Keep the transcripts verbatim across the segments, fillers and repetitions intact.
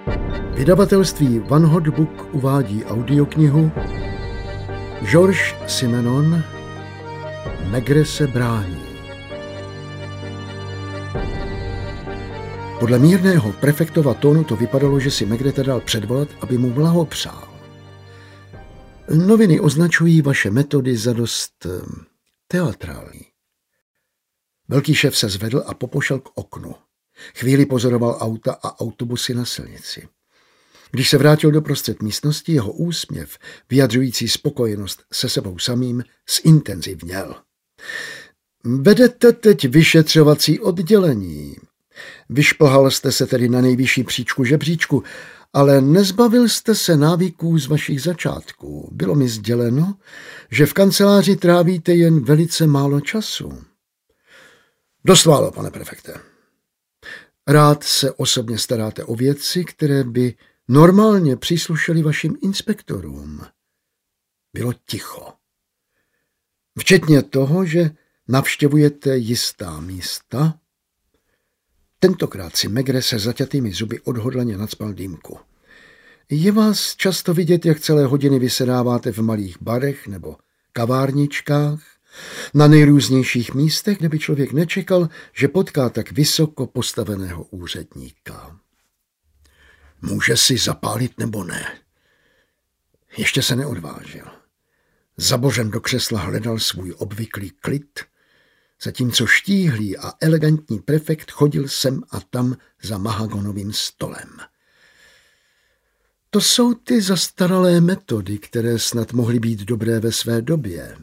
Vydavatelství One Hot Book uvádí audioknihu Georges Simenon Maigret se brání. Podle mírného prefektova tónu to vypadalo, že si Maigreta dal předvolat, aby mu blahopřál. Noviny označují vaše metody za dost teatrální. Velký šéf se zvedl a popošel k oknu. Chvíli pozoroval auta a autobusy na silnici. Když se vrátil do prostřed místnosti, jeho úsměv, vyjadřující spokojenost se sebou samým, zintenzivněl. Vedete teď vyšetřovací oddělení. Vyšplhal jste se tedy na nejvyšší příčku žebříčku, ale nezbavil jste se návyků z vašich začátků. Bylo mi sděleno, že v kanceláři trávíte jen velice málo času. Dost málo, pane prefekte. Rád se osobně staráte o věci, které by normálně příslušely vašim inspektorům. Bylo ticho. Včetně toho, že navštěvujete jistá místa. Tentokrát si Maigret se zaťatými zuby odhodlaně nacpal dýmku. Je vás často vidět, jak celé hodiny vysedáváte v malých barech nebo kavárničkách, na nejrůznějších místech, kde by člověk nečekal, že potká tak vysoko postaveného úředníka. Může si zapálit nebo ne? Ještě se neodvážil. Zabořen do křesla hledal svůj obvyklý klid, zatímco štíhlý a elegantní prefekt chodil sem a tam za mahagonovým stolem. To jsou ty zastaralé metody, které snad mohly být dobré ve své době.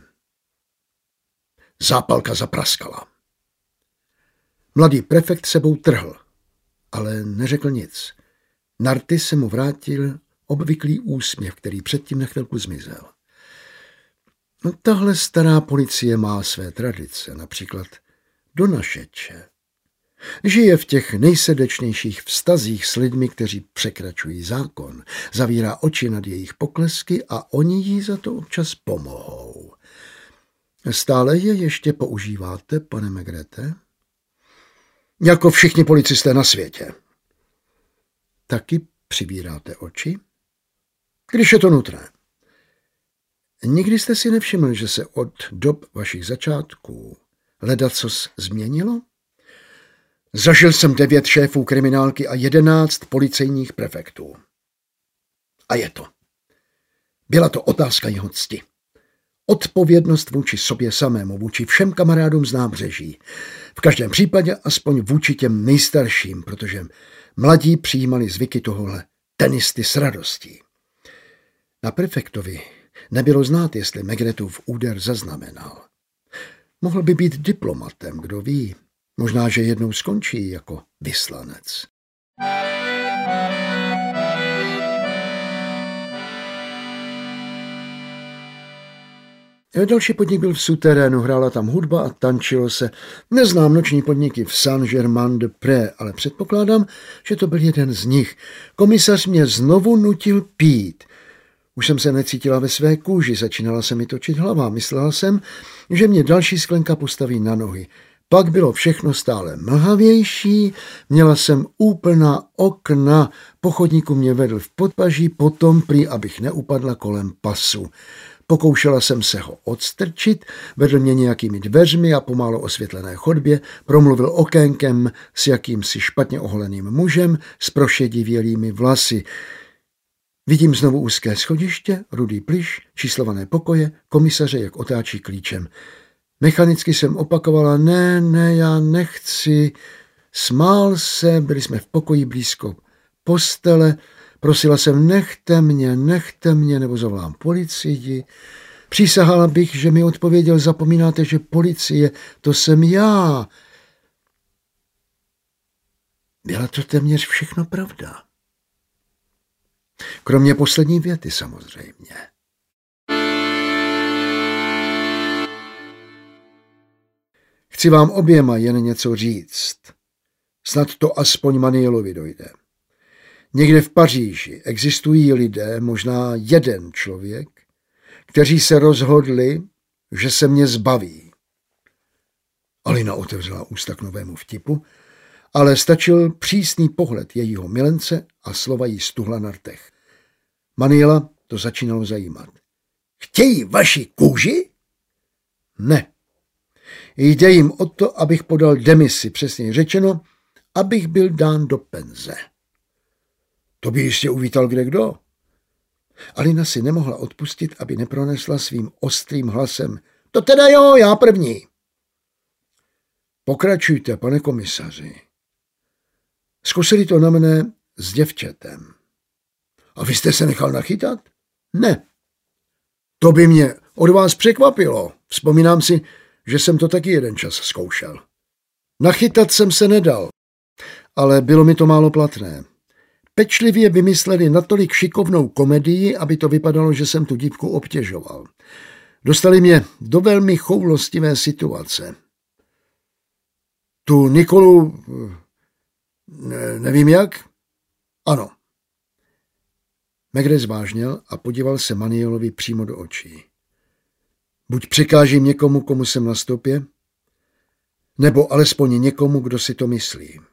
Zápalka zapraskala. Mladý prefekt sebou trhl, ale neřekl nic. Na rty se mu vrátil obvyklý úsměv, který předtím na chvilku zmizel. No, tahle stará policie má své tradice, například donašeče. Žije v těch nejsrdečnějších vztazích s lidmi, kteří překračují zákon, zavírá oči nad jejich poklesky a oni jí za to občas pomohou. Stále je ještě používáte, pane Maigrete? Jako všichni policisté na světě. Taky přivíráte oči? Když je to nutné. Nikdy jste si nevšiml, že se od dob vašich začátků ledacos změnilo? Zažil jsem devět šéfů kriminálky a jedenáct policejních prefektů. A je to. Byla to otázka jeho cti. Odpovědnost vůči sobě samému, vůči všem kamarádům z nábřeží. V každém případě aspoň vůči těm nejstarším, protože mladí přijímali zvyky tohohle tenisty s radostí. Na prefektovi nebylo znát, jestli Maigretův úder zaznamenal. Mohl by být diplomatem, kdo ví. Možná, že jednou skončí jako vyslanec. Další podnik byl v suterénu, hrála tam hudba a tančilo se. Neznám noční podniky v Saint-Germain-de-Prés, ale předpokládám, že to byl jeden z nich. Komisař mě znovu nutil pít. Už jsem se necítila ve své kůži, začínala se mi točit hlava. Myslela jsem, že mě další sklenka postaví na nohy. Pak bylo všechno stále mlhavější, měla jsem úplná okna, po chodníku mě vedl v podpaží, potom prý, abych neupadla kolem pasu. Pokoušela jsem se ho odstrčit, vedl mě nějakými dveřmi a pomálo osvětlené chodbě, promluvil okénkem s jakýmsi špatně oholeným mužem s prošedivělými vlasy. Vidím znovu úzké schodiště, rudý plyš, číslované pokoje, komisaře, jak otáčí klíčem. Mechanicky jsem opakovala, ne, ne, já nechci. Smál se, byli jsme v pokoji blízko postele, prosila jsem, nechte mě, nechte mě, nebo zavolám policii. Přísahala bych, že mi odpověděl, zapomínáte, že policie, to jsem já. Byla to téměř všechno pravda. Kromě poslední věty samozřejmě. Chci vám oběma jen něco říct. Snad to aspoň Manielovi dojde. Někde v Paříži existují lidé, možná jeden člověk, kteří se rozhodli, že se mě zbaví. Alina otevřela ústa k novému vtipu, ale stačil přísný pohled jejího milence a slova jí stuhla na rtech. Maniela to začínalo zajímat. Chtějí vaši kůži? Ne. Jde jim o to, abych podal demisi, přesně řečeno, abych byl dán do penze. To by jistě uvítal kdekdo. Alina si nemohla odpustit, aby nepronesla svým ostrým hlasem. To teda jo, já první. Pokračujte, pane komisaři. Zkusili to na mne s děvčetem. A vy jste se nechal nachytat? Ne. To by mě od vás překvapilo. Vzpomínám si, že jsem to taky jeden čas zkoušel. Nachytat jsem se nedal, ale bylo mi to málo platné. Pečlivě vymysleli natolik šikovnou komedii, aby to vypadalo, že jsem tu dívku obtěžoval. Dostali mě do velmi choulostivé situace. Tu Nikolu... Ne, nevím jak? Ano. Maigret zvážněl a podíval se Manielovi přímo do očí. Buď přikážím někomu, komu jsem na stopě, nebo alespoň někomu, kdo si to myslí.